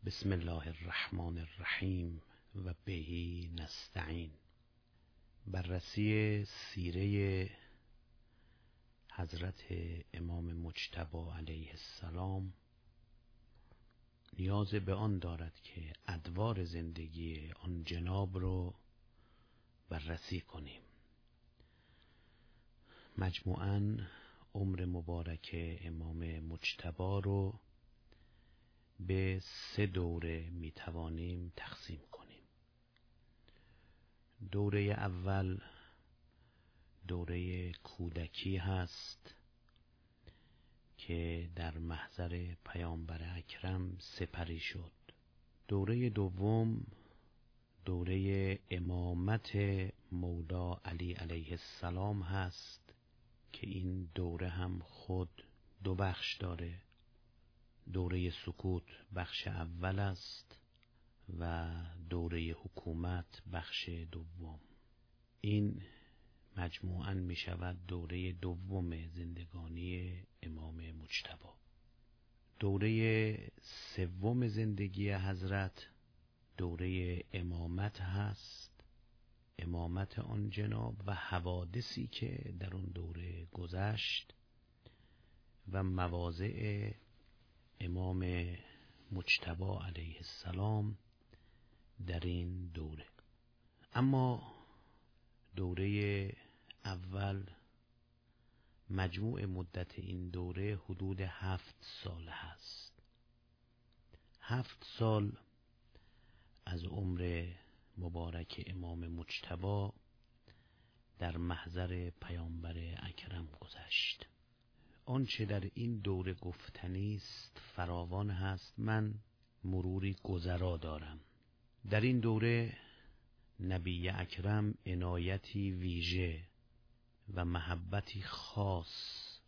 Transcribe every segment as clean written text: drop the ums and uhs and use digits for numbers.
بسم الله الرحمن الرحیم و بهی نستعین. بررسی سیره حضرت امام مجتبی علیه السلام نیاز به آن دارد که ادوار زندگی آن جناب رو بررسی کنیم. مجموعاً عمر مبارک امام مجتبی رو به 3 دوره میتوانیم تقسیم کنیم. دوره اول دوره کودکی هست که در محضر پیامبر اکرم سپری شد. دوره دوم دوره امامت مولا علی علیه السلام هست که این دوره هم خود 2 بخش داره. دوره سکوت بخش اول است و دوره حکومت بخش دوم. این مجموعاً می شود دوره دوم زندگانی امام مجتبی. دوره سوم زندگی حضرت دوره امامت هست، امامت آن جناب و حوادثی که در اون دوره گذشت و مواضع امام مجتبی علیه السلام در این دوره. اما دوره اول مجموع مدت این دوره حدود 7 سال هست. 7 سال از عمر مبارک امام مجتبی در محضر پیامبر اکرم گذشت. آنچه در این دوره گفتنی است فراوان هست. من مروری گذرا دارم. در این دوره نبی اکرم عنایتی ویژه و محبتی خاص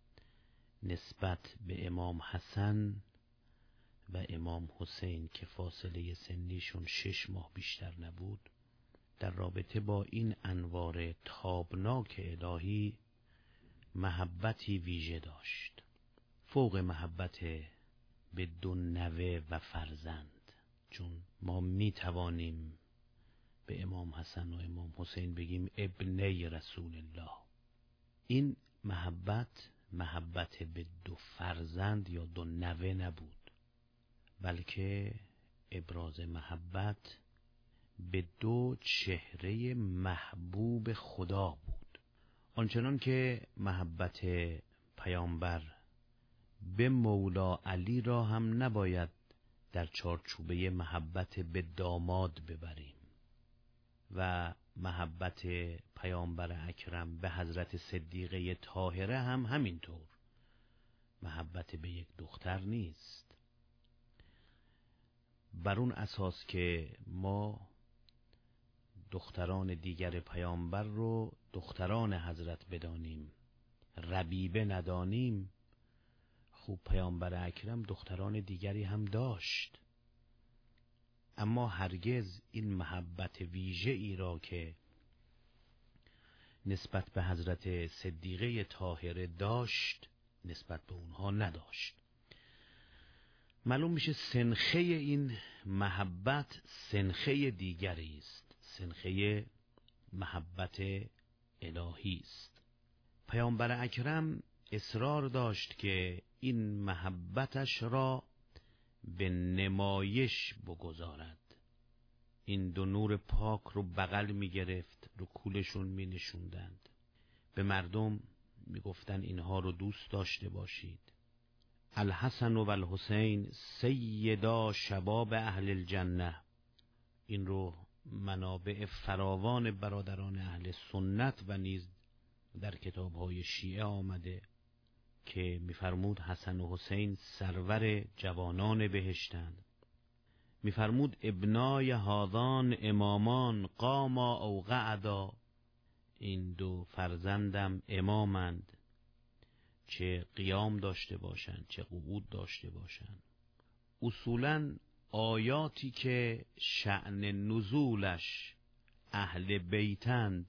نسبت به امام حسن و امام حسین که فاصله سنیشون 6 ماه بیشتر نبود، در رابطه با این انوار تابناک الهی محبتی ویژه داشت، فوق محبت به 2 نوه و فرزند. چون ما می توانیم به امام حسن و امام حسین بگیم ابنی رسول الله. این محبت به 2 فرزند یا 2 نوه نبود، بلکه ابراز محبت به 2 چهره محبوب خدا بود. آنچنان که محبت پیامبر به مولا علی را هم نباید در چارچوبه محبت به داماد ببریم و محبت پیامبر اکرم به حضرت صدیقه طاهره هم همینطور. محبت به یک دختر نیست. بر اون اساس که ما دختران دیگر پیامبر رو دختران حضرت بدانیم، ربیبه ندانیم، خوب پیامبر اکرم دختران دیگری هم داشت، اما هرگز این محبت ویژه ای را که نسبت به حضرت صدیقه طاهره داشت نسبت به اونها نداشت. معلوم میشه سنخه این محبت سنخه دیگری است، سنخه محبت الهی است. پیامبر اکرم اصرار داشت که این محبتش را به نمایش بگذارد. این 2 نور پاک رو بغل می گرفت، رو کولشون می نشوندند، به مردم می گفتن اینها رو دوست داشته باشید. الحسن و الحسین سیدا شباب اهل الجنه. این رو منابع فراوان برادران اهل سنت و نیز در کتاب‌های شیعه آمده که می‌فرمود حسن و حسین سرور جوانان بهشتند. می‌فرمود ابنای هذان امامان قاما او قعدا. این 2 فرزندم امامند، چه قیام داشته باشند چه قعود داشته باشند. اصولاً آیاتی که شأن نزولش اهل بیتند،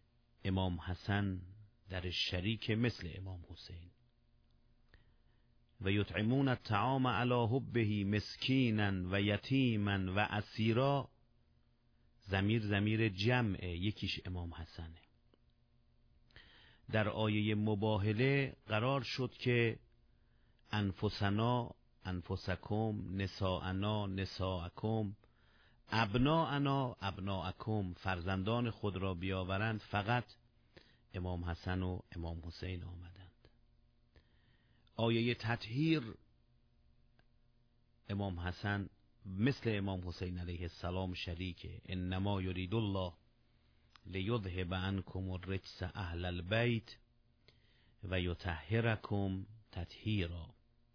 امام حسن در شریک مثل امام حسین. و یطعمون الطعام علی حبه مسکینا و یتیما و اسیرا، ضمیر جمعه، یکیش امام حسنه. در آیه مباهله قرار شد که انفسنا انفسکم، نساءنا نساءکم، ابناءنا ابناءکم، فرزندان خود را بیاورند. فقط امام حسن و امام حسین آمدند. آیه تطهیر، امام حسن مثل امام حسین علیه السلام شریکه. انما یرید الله لیذهب عنکم الرجس اهل البیت و یطهرکم تطهیرا.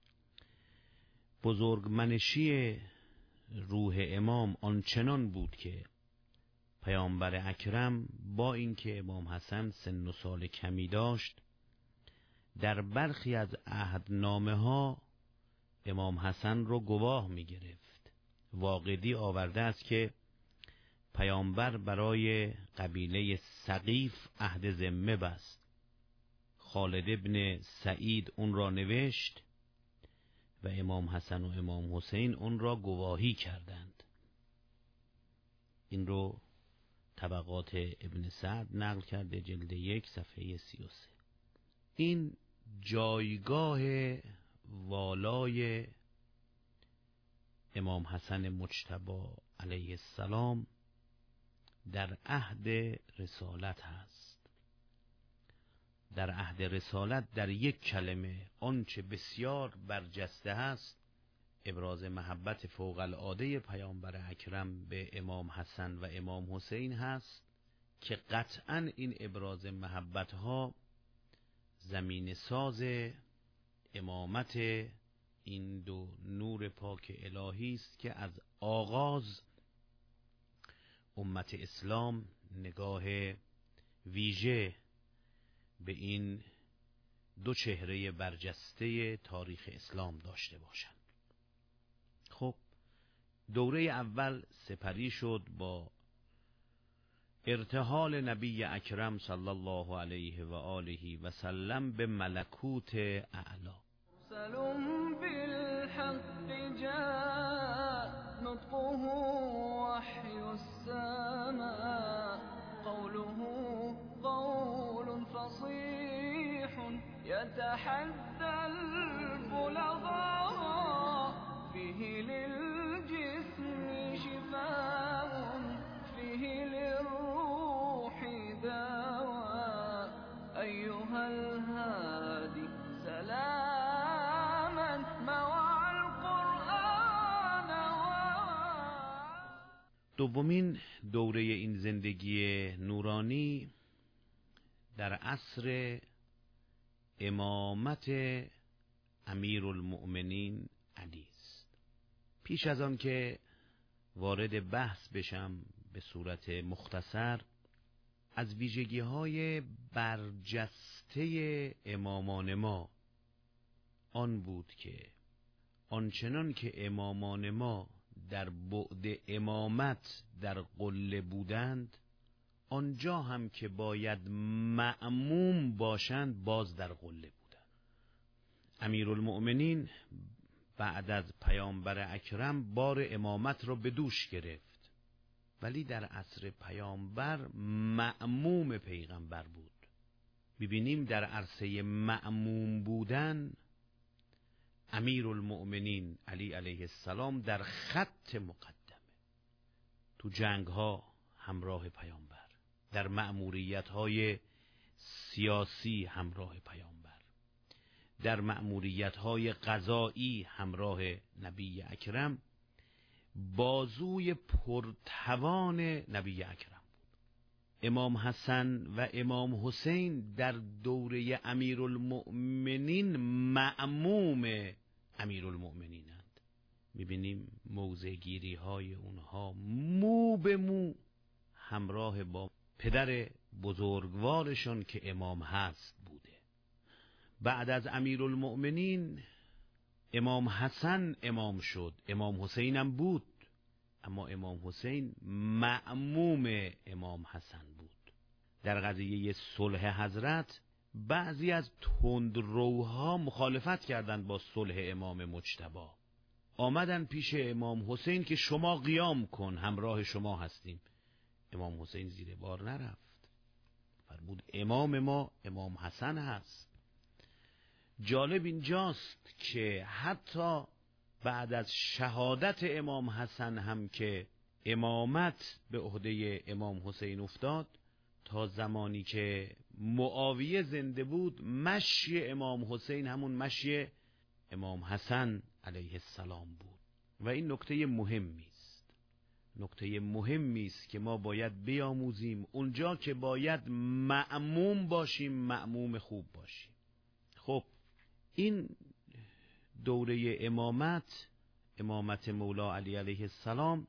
بزرگمنشی روح امام آنچنان بود که پیامبر اکرم با اینکه امام حسن سن و سال کمی داشت، در برخی از عهدنامه ها امام حسن رو گواه می گرفت. واقدی آورده است که پیامبر برای قبیله ثقیف عهد ذمه بست. خالد ابن سعید اون را نوشت و امام حسن و امام حسین اون را گواهی کردند. این رو طبقات ابن سعد نقل کرده، جلد 1 صفحه 33. این جایگاه والای امام حسن مجتبی علیه السلام در عهد رسالت هست. در عهد رسالت در یک کلمه آنچه بسیار برجسته هست ابراز محبت فوق العاده پیامبر اکرم به امام حسن و امام حسین هست که قطعاً این ابراز محبت ها زمین ساز امامت این دو نور پاک الهی است که از آغاز امت اسلام نگاه ویژه به این دو چهره برجسته تاریخ اسلام داشته باشند. خب دوره اول سپری شد با ارتحال نبی اکرم صلی الله علیه و آله و سلم به ملکوت اعلی. سلم بالحق جاء نطقه وحی السماء قوله قول فصيح يتحدى البلغاء فيه للجسم شفاء فيه للروح دواء أيها الهادي سلاما مع القرآن. دومین دوره این زندگی نورانی در عصر امامت امیرالمؤمنین علی است. پیش از آن که وارد بحث بشم به صورت مختصر از ویژگی‌های برجسته امامان ما آن بود که آنچنان که امامان ما در بعد امامت در قله بودند، آنجا هم که باید مأموم باشند باز در قله بودند. امیرالمؤمنین بعد از پیامبر اکرم بار امامت را به دوش گرفت، ولی در عصر پیامبر مأموم پیغمبر بود. ببینیم در عرصه مأموم بودن امیرالمؤمنین علی علیه السلام در خط مقدمه. تو جنگ ها همراه پیامبر، در مأموریت های سیاسی همراه پیامبر، در مأموریت های قضایی همراه نبی اکرم، بازوی پرتوان نبی اکرم بود. امام حسن و امام حسین در دوره امیرالمؤمنین مأموم امیرالمؤمنینند. میبینیم موضع گیری های اونها مو به مو همراه با پدر بزرگوارشان که امام هست بوده. بعد از امیرالمؤمنین امام حسن امام شد، امام حسین هم بود، اما امام حسین مأموم امام حسن بود. در قضیه صلح حضرت بعضی از تندروها مخالفت کردند با صلح امام مجتبی. آمدن پیش امام حسین که شما قیام کن، همراه شما هستیم. امام حسین زیر بار نرفت، فرمود امام ما امام حسن هست. جالب اینجاست که حتی بعد از شهادت امام حسن هم که امامت به عهده امام حسین افتاد، تا زمانی که معاویه زنده بود مشی امام حسین همون مشی امام حسن علیه السلام بود. و این نکته مهمی است، نکته مهمی است که ما باید بیاموزیم. اونجا که باید مأموم باشیم، مأموم خوب باشیم. خب این دوره امامت مولا علی علیه السلام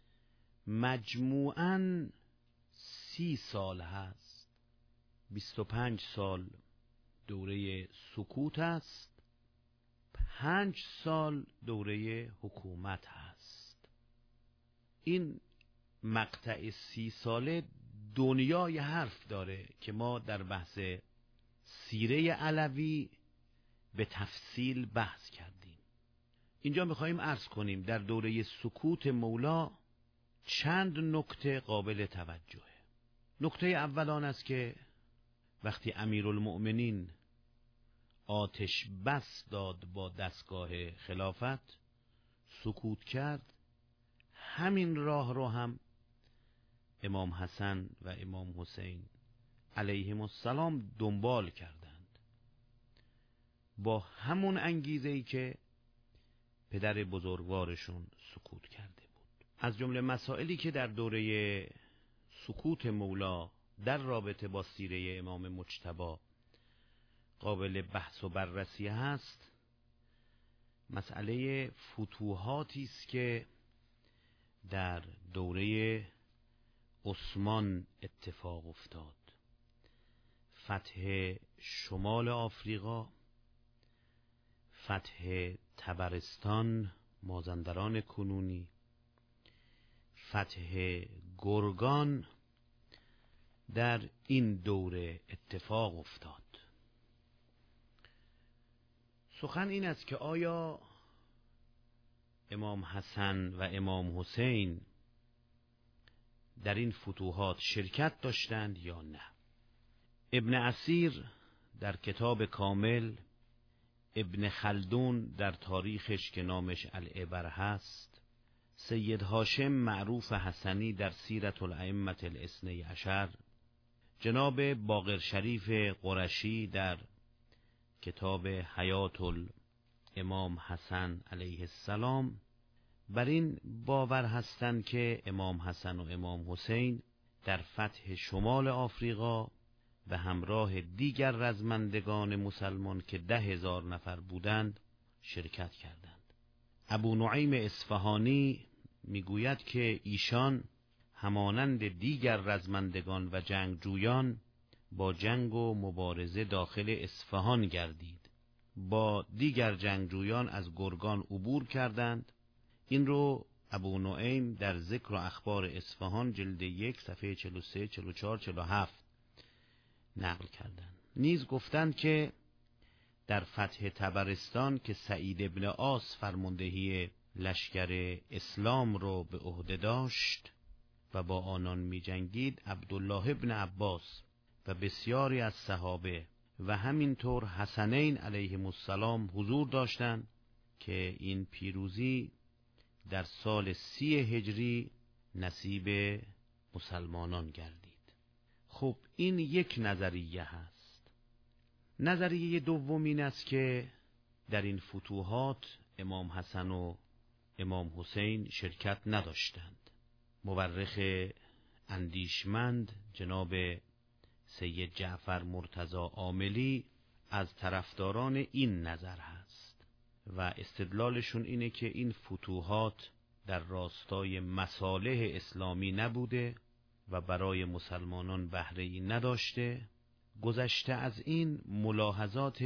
مجموعاً 30 سال هست. 25 سال دوره سکوت است، 5 سال دوره حکومت هست. این مقطع 30 ساله دنیای حرف داره که ما در بحث سیره علوی به تفصیل بحث کردیم. اینجا میخواییم عرض کنیم در دوره سکوت مولا چند نکته قابل توجهه. نکته اول آن است که وقتی امیرالمؤمنین آتش بس داد با دستگاه خلافت، سکوت کرد، همین راه رو هم امام حسن و امام حسین علیهم السلام دنبال کردند، با همون انگیزه‌ای که پدر بزرگوارشون سکوت کرده بود. از جمله مسائلی که در دوره سکوت مولا در رابطه با سیره امام مجتبی قابل بحث و بررسی هست، مسئله فتوحاتی است که در دوره عثمان اتفاق افتاد. فتح شمال آفریقا، فتح طبرستان، مازندران کنونی، فتح گرگان در این دوره اتفاق افتاد. سخن این است که آیا امام حسن و امام حسین در این فتوحات شرکت داشتند یا نه؟ ابن اسیر در کتاب کامل، ابن خلدون در تاریخش که نامش العبر هست، سید هاشم معروف حسنی در سیرت الائمة الاثنی عشر، جناب باقر شریف قرشی در کتاب حیات الامام حسن علیه السلام بر این باور هستند که امام حسن و امام حسین در فتح شمال آفریقا به همراه دیگر رزمندگان مسلمان که 10,000 نفر بودند شرکت کردند. ابو نعیم اصفهانی میگوید که ایشان همانند دیگر رزمندگان و جنگجویان با جنگ و مبارزه داخل اصفهان گردید، با دیگر جنگجویان از گرگان عبور کردند. این رو ابو نعیم در ذکر و اخبار اصفهان جلد 1 صفحه 43 44 47 نقل کردند. نیز گفتند که در فتح طبرستان که سعید ابن عاص فرماندهی لشکر اسلام رو به عهده داشت و با آنان می جنگید، عبدالله ابن عباس و بسیاری از صحابه و همینطور حسنین علیهم السلام حضور داشتند که این پیروزی در سال 30 هجری نصیب مسلمانان گردید. خب این یک نظریه هست. نظریه دوم این است که در این فتوحات امام حسن و امام حسین شرکت نداشتند. مورخ اندیشمند جناب سید جعفر مرتضی عاملی از طرفداران این نظر هست و استدلالشون اینه که این فتوحات در راستای مصالح اسلامی نبوده و برای مسلمانان بهره‌ای نداشته. گذشته از این ملاحظات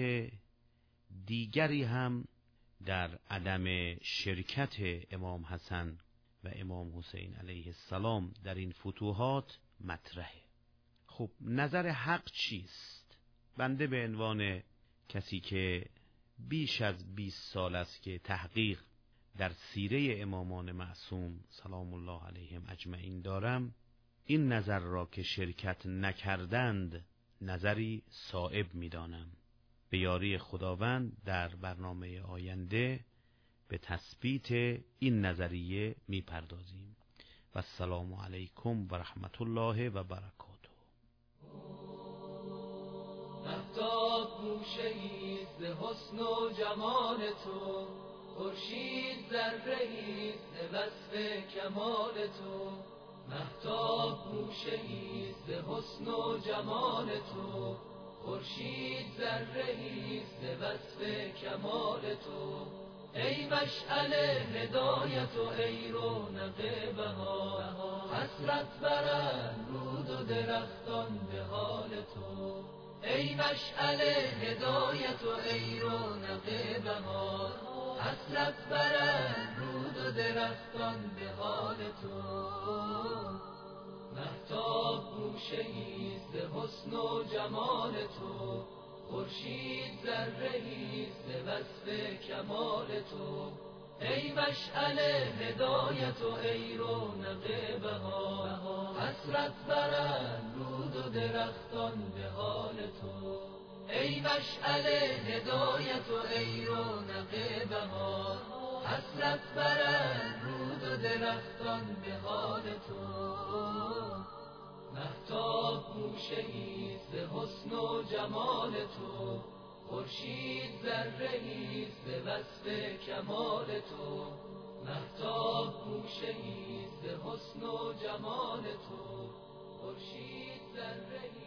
دیگری هم در عدم شرکت امام حسن و امام حسین علیه السلام در این فتوحات مطرحه. خب نظر حق چیست؟ بنده به عنوان کسی که بیش از 20 سال است که تحقیق در سیره امامان معصوم سلام الله علیهم اجمعین دارم، این نظر را که شرکت نکردند نظری صائب می‌دانم. به یاری خداوند در برنامه آینده به تثبیت این نظریه می‌پردازیم. و السلام علیکم و رحمت الله و برکاته. مهتاب گوشه‌ای ز حسن و جمال تو، خورشید ذره‌ای ز وصف کمال تو. مهتاب گوشه‌ای ز حسن و جمال تو، خورشید ذره‌ای ز وصف کمال تو. ای مشعل هدایت و ای رونق بهار، حسرت برند رود و درختان به حال تو. ای مشعل هدایت و ای رونق بهار، حسرت برند رود و درختان به حال تو. مهتاب گوشه‌ای ز حسن و جمال تو، خورشید ذره‌ای ز وصف کمال تو. ای مشعل هدایت و ای رونق بهار، حسرت برند رود و درختان به حال تو. ای مشعل هدایت و ای رونق بهار، حسرت برند رود و درختان به حال تو. مهتاب گوشه‌ای ز حسن و جمال تو، خورشید ذره‌ای ز وصف کمال تو. مهتاب گوشه‌ای ز حسن و جمال تو، خورشید ذره‌ای